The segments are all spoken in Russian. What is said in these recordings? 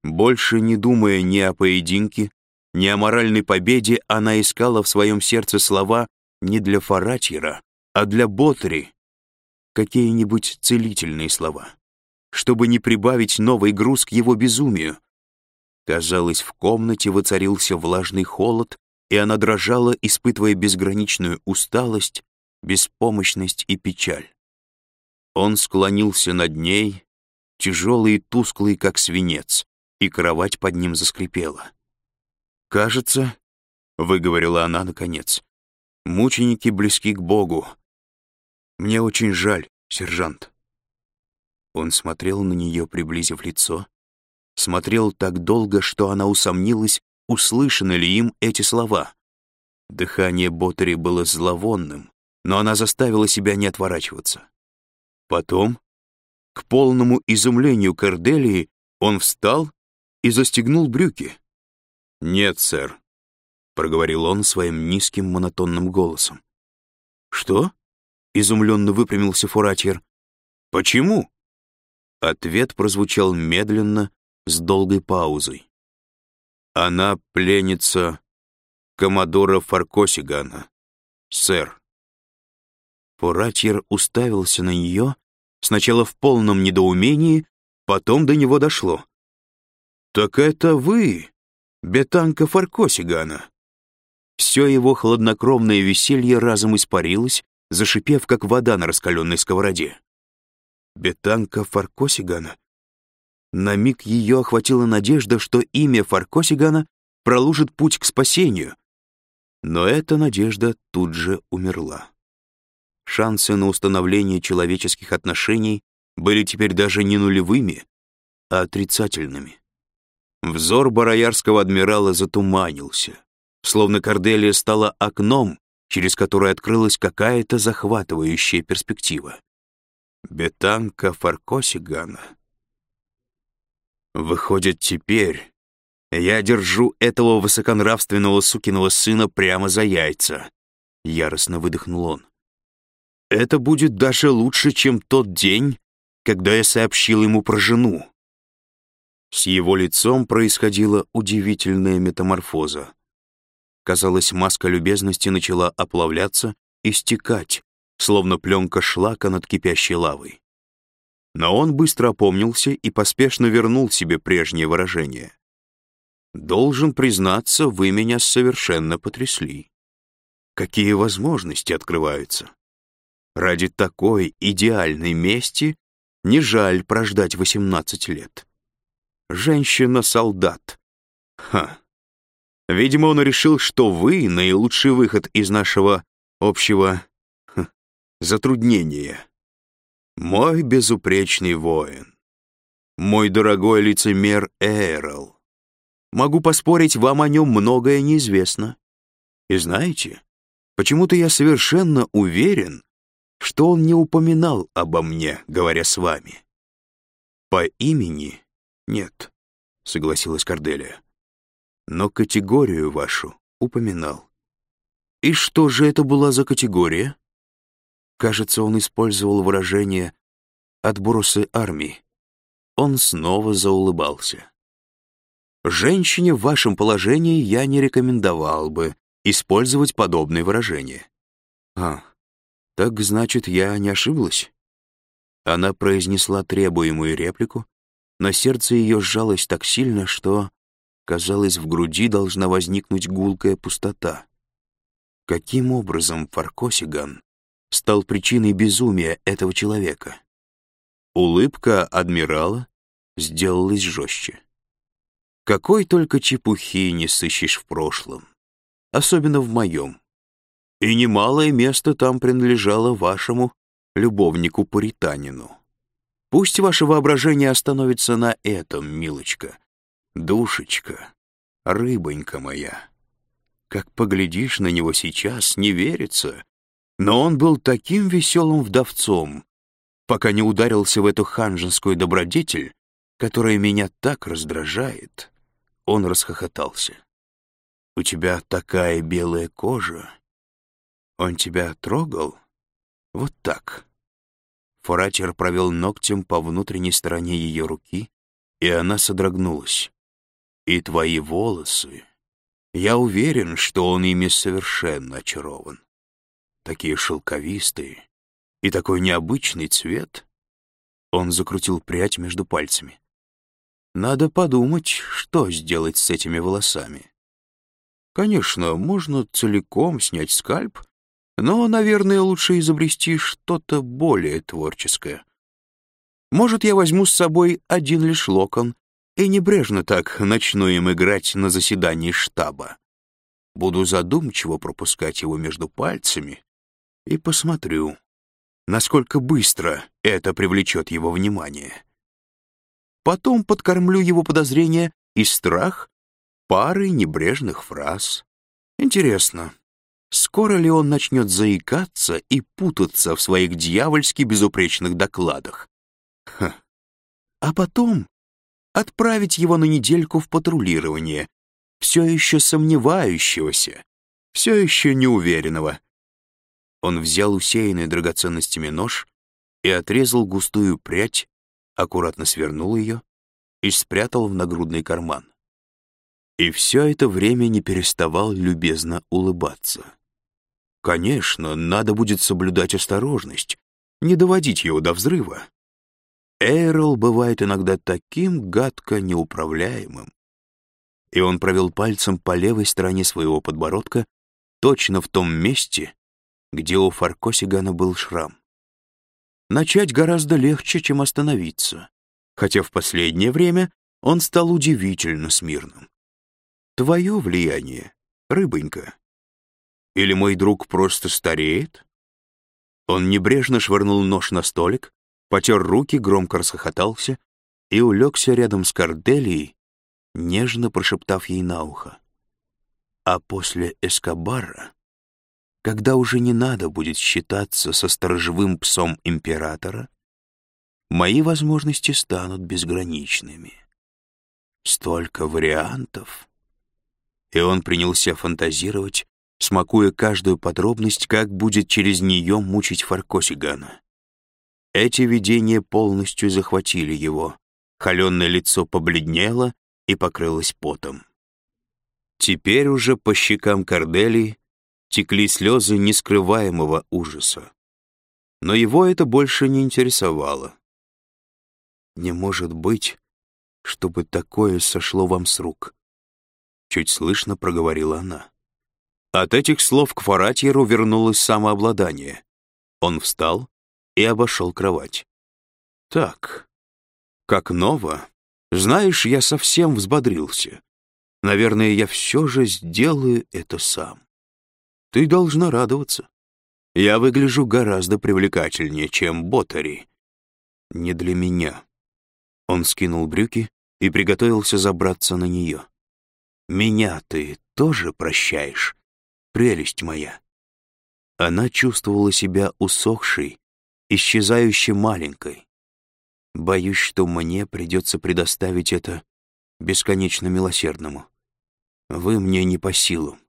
Больше не думая ни о поединке, ни о моральной победе, она искала в своем сердце слова не для Форатьера, а для Ботри, какие-нибудь целительные слова, чтобы не прибавить новый груз к его безумию. Казалось, в комнате воцарился влажный холод, и она дрожала, испытывая безграничную усталость, беспомощность и печаль. Он склонился над ней, тяжелый и тусклый, как свинец, и кровать под ним заскрипела. «Кажется, — выговорила она наконец, — мученики близки к Богу. Мне очень жаль, сержант». Он смотрел на нее, приблизив лицо, смотрел так долго, что она усомнилась, услышаны ли им эти слова. Дыхание Ботри было зловонным, но она заставила себя не отворачиваться. Потом, к полному изумлению Корделии, он встал и застегнул брюки. «Нет, сэр», — проговорил он своим низким монотонным голосом. «Что?» — изумленно выпрямился Форатьер. «Почему?» Ответ прозвучал медленно, с долгой паузой. «Она пленница коммодора Фаркосигана, сэр». Форатьер уставился на нее, сначала в полном недоумении, потом до него дошло. «Так это вы, Бетанка Фаркосигана?» Все его хладнокровное веселье разом испарилось, зашипев, как вода на раскаленной сковороде. Бетанка Фаркосигана? На миг ее охватила надежда, что имя Фаркосигана проложит путь к спасению. Но эта надежда тут же умерла. Шансы на установление человеческих отношений были теперь даже не нулевыми, а отрицательными. Взор бароярского адмирала затуманился, словно Корделия стала окном, через которое открылась какая-то захватывающая перспектива. Бетанка Фаркосигана. Выходит, теперь я держу этого высоконравственного сукиного сына прямо за яйца, яростно выдохнул он. Это будет даже лучше, чем тот день, когда я сообщил ему про жену. С его лицом происходила удивительная метаморфоза. Казалось, маска любезности начала оплавляться и стекать, словно пленка шлака над кипящей лавой. Но он быстро опомнился и поспешно вернул себе прежнее выражение. «Должен признаться, вы меня совершенно потрясли. Какие возможности открываются? Ради такой идеальной мести не жаль прождать 18 лет. Женщина-солдат. Ха. Видимо, он решил, что вы — наилучший выход из нашего общего затруднения. Мой безупречный воин. Мой дорогой лицемер Эрл. Могу поспорить, вам о нем многое неизвестно. И знаете, почему-то я совершенно уверен, что он не упоминал обо мне, говоря с вами. По имени нет, согласилась Корделия. Но категорию вашу упоминал. И что же это была за категория? Кажется, он использовал выражение «отбросы армии». Он снова заулыбался. Женщине в вашем положении я не рекомендовал бы использовать подобные выражения. Так значит, я не ошиблась? Она произнесла требуемую реплику, но сердце ее сжалось так сильно, что, казалось, в груди должна возникнуть гулкая пустота. Каким образом Фаркосиган стал причиной безумия этого человека? Улыбка адмирала сделалась жестче. Какой только чепухи не сыщешь в прошлом, особенно в моем. И немалое место там принадлежало вашему любовнику-пуританину. Пусть ваше воображение остановится на этом, милочка, душечка, рыбонька моя. Как поглядишь на него сейчас, не верится, но он был таким веселым вдовцом, пока не ударился в эту ханжескую добродетель, которая меня так раздражает. Он расхохотался. «У тебя такая белая кожа. Он тебя трогал? Вот так». Форатьер провел ногтем по внутренней стороне ее руки, и она содрогнулась. И твои волосы. Я уверен, что он ими совершенно очарован. Такие шелковистые и такой необычный цвет. Он закрутил прядь между пальцами. Надо подумать, что сделать с этими волосами. Конечно, можно целиком снять скальп, но, наверное, лучше изобрести что-то более творческое. Может, я возьму с собой один лишь локон и небрежно так начну им играть на заседании штаба. Буду задумчиво пропускать его между пальцами и посмотрю, насколько быстро это привлечет его внимание. Потом подкормлю его подозрения и страх парой небрежных фраз. Интересно, скоро ли он начнет заикаться и путаться в своих дьявольски безупречных докладах? А потом отправить его на недельку в патрулирование, все еще сомневающегося, все еще неуверенного. Он взял усеянный драгоценностями нож и отрезал густую прядь, аккуратно свернул ее и спрятал в нагрудный карман. И все это время не переставал любезно улыбаться. Конечно, надо будет соблюдать осторожность, не доводить его до взрыва. Эйрл бывает иногда таким гадко неуправляемым. И он провел пальцем по левой стороне своего подбородка, точно в том месте, где у Фаркосигана был шрам. Начать гораздо легче, чем остановиться, хотя в последнее время он стал удивительно смирным. Твое влияние, рыбонька? Или мой друг просто стареет? Он небрежно швырнул нож на столик, потер руки, громко расхохотался и улегся рядом с Корделией, нежно прошептав ей на ухо. А после Эскобара, когда уже не надо будет считаться со сторожевым псом императора, мои возможности станут безграничными. Столько вариантов. И он принялся фантазировать, смакуя каждую подробность, как будет через нее мучить Фаркосигана. Эти видения полностью захватили его. Холеное лицо побледнело и покрылось потом. Теперь уже по щекам Корделии текли слезы нескрываемого ужаса. Но его это больше не интересовало. «Не может быть, чтобы такое сошло вам с рук», — чуть слышно проговорила она. От этих слов к Фаратьеру вернулось самообладание. Он встал и обошел кровать. «Так, как ново. Знаешь, я совсем взбодрился. Наверное, я все же сделаю это сам. Ты должна радоваться. Я выгляжу гораздо привлекательнее, чем Ботари. Не для меня». Он скинул брюки и приготовился забраться на нее. «Меня ты тоже прощаешь, прелесть моя?» Она чувствовала себя усохшей, исчезающе маленькой. Боюсь, что мне придется предоставить это бесконечно милосердному. Вы мне не по силам.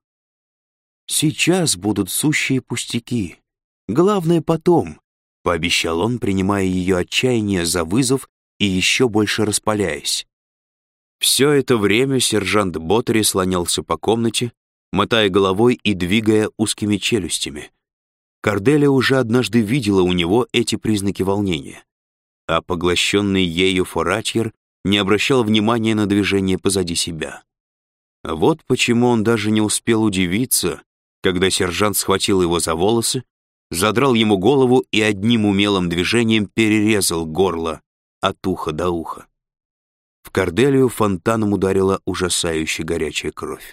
Сейчас будут сущие пустяки. Главное потом, — пообещал он, принимая ее отчаяние за вызов и еще больше распаляясь. Все это время сержант Ботари слонялся по комнате, мотая головой и двигая узкими челюстями. Корделия уже однажды видела у него эти признаки волнения, а поглощенный ею Фаратьер не обращал внимания на движение позади себя. Вот почему он даже не успел удивиться, когда сержант схватил его за волосы, задрал ему голову и одним умелым движением перерезал горло от уха до уха. В Корделию фонтаном ударила ужасающе горячая кровь.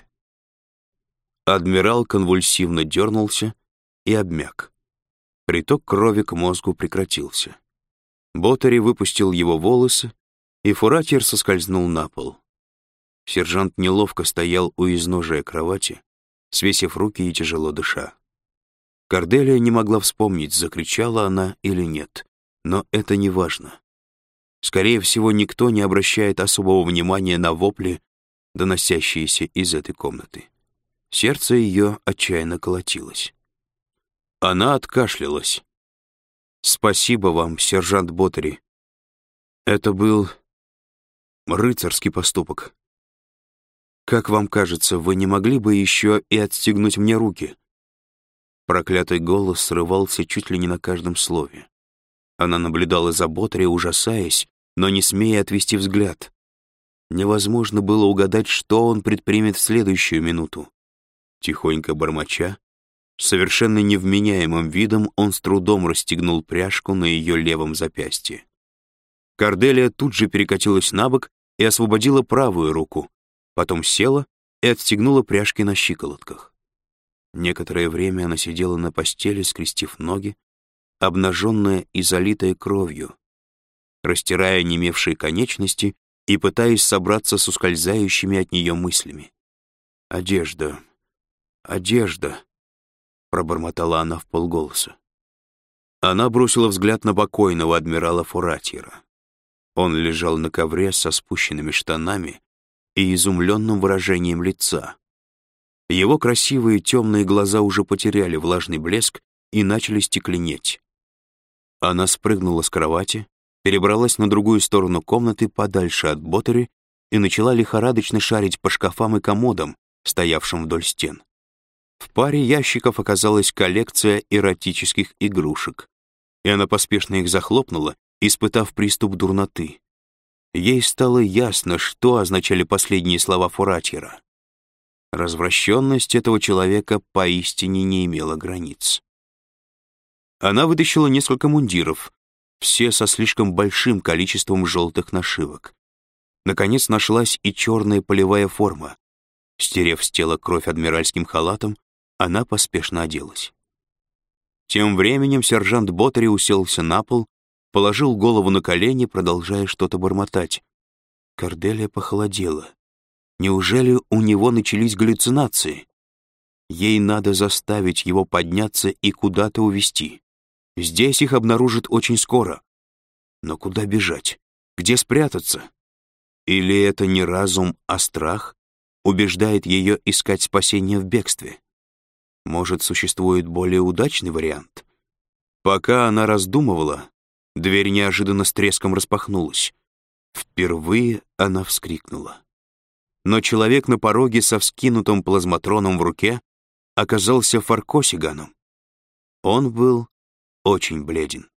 Адмирал конвульсивно дернулся и обмяк. Приток крови к мозгу прекратился. Ботари выпустил его волосы, и Фаратьер соскользнул на пол. Сержант неловко стоял у изножия кровати, свесив руки и тяжело дыша. Корделия не могла вспомнить, закричала она или нет, но это не важно. Скорее всего, никто не обращает особого внимания на вопли, доносящиеся из этой комнаты. Сердце ее отчаянно колотилось. Она откашлялась. «Спасибо вам, сержант Ботари. Это был рыцарский поступок. «Как вам кажется, вы не могли бы еще и отстегнуть мне руки?» Проклятый голос срывался чуть ли не на каждом слове. Она наблюдала за Ботари, ужасаясь, но не смея отвести взгляд. Невозможно было угадать, что он предпримет в следующую минуту. Тихонько бормоча, совершенно невменяемым видом он с трудом расстегнул пряжку на ее левом запястье. Корделия тут же перекатилась на бок и освободила правую руку, потом села и отстегнула пряжки на щиколотках. Некоторое время она сидела на постели, скрестив ноги, обнаженная и залитая кровью, растирая онемевшие конечности и пытаясь собраться с ускользающими от нее мыслями. «Одежда, одежда», — пробормотала она вполголоса. Она бросила взгляд на покойного адмирала Форатьера. Он лежал на ковре со спущенными штанами и изумленным выражением лица. Его красивые темные глаза уже потеряли влажный блеск и начали стекленеть. Она спрыгнула с кровати, перебралась на другую сторону комнаты, подальше от Ботари, и начала лихорадочно шарить по шкафам и комодам, стоявшим вдоль стен. В паре ящиков оказалась коллекция эротических игрушек, и она поспешно их захлопнула, испытав приступ дурноты. Ей стало ясно, что означали последние слова Форатьера. Развращенность этого человека поистине не имела границ. Она вытащила несколько мундиров, все со слишком большим количеством желтых нашивок. Наконец нашлась и черная полевая форма. Стерев с тела кровь адмиральским халатом, она поспешно оделась. Тем временем сержант Ботари уселся на пол, положил голову на колени, продолжая что-то бормотать. Корделия похолодела. Неужели у него начались галлюцинации? Ей надо заставить его подняться и куда-то увезти. Здесь их обнаружат очень скоро. Но куда бежать? Где спрятаться? Или это не разум, а страх убеждает ее искать спасение в бегстве? Может, существует более удачный вариант? Пока она раздумывала, дверь неожиданно с треском распахнулась. Впервые она вскрикнула. Но человек на пороге со вскинутым плазматроном в руке оказался Фаркосиганом. Он был очень бледен.